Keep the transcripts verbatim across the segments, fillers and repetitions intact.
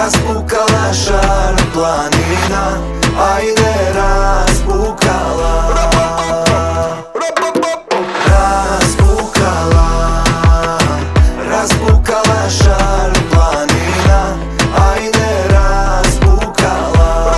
Raspukala šar planina, ajde raspukala. Raspukala, raspukala šar planina, ajde raspukala.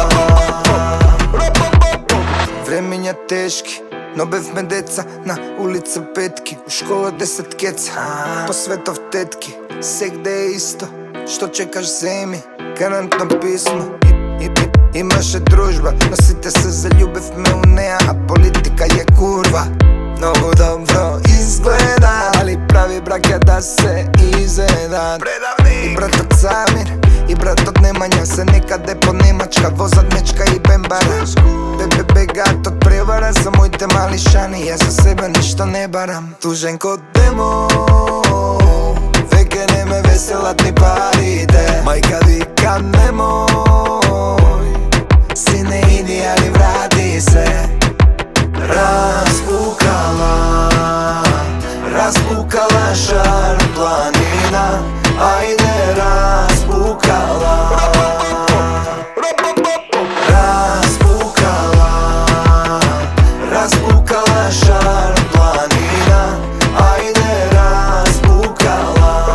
Vremen je teški, no bez me deca, na ulica petki, u škola deset keca, po svetov tetki, se gde je isto, što čekaš zemi, garantno pismo. I, i, i, imaše družba, nosite se za ljubav me uneja, a politika je kurva. Mnogo dobro izgleda, ali pravi brak je da se izeda. I brat od Samir, i brat od Nemanja, se nikad depo Nemačka, vozat mečka i bembara. Bebe begat od prevara, zamujte mali šani, ja za sebe ništa ne baram. Tužen kod demo, veke ne me veselat ni parite. Majka vika nemoj, sine idi ali vrati se. Raspukala, raspukala šar planina, ajde raspukala. Raspukala, raspukala šar planina, ajde raspukala.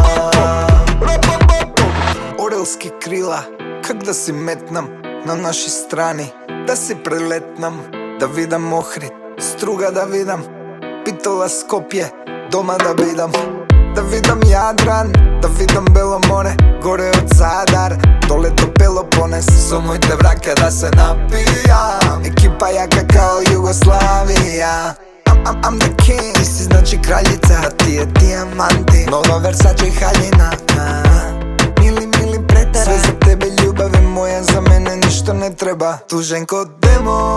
Orelski krila, kak da si metnam na naši strani, da si preletnam, da vidam Ohrid, Struga da vidam, Pitola Skopje, doma da vidam. Da vidam Jadran, da vidam Belo more, gore od Zadar, dole do Pelopones. Zamujte vrake da se napijam, ekipa jaka kao Jugoslavija. I'm, I'm, I'm the king, ti si znači kraljica, da ti je dijamanti, mnogo Versace i haljina. Mili, mili pretera, sve za tebe ljubav je moja, za mene ništa ne treba. Tužen kod demo,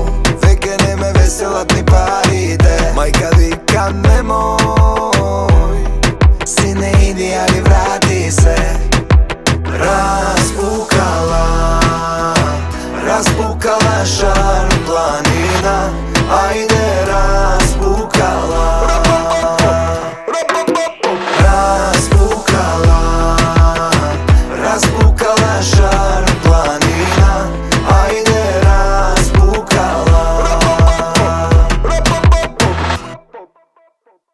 veke ne me veselat ni parite. Majka vika nemoj,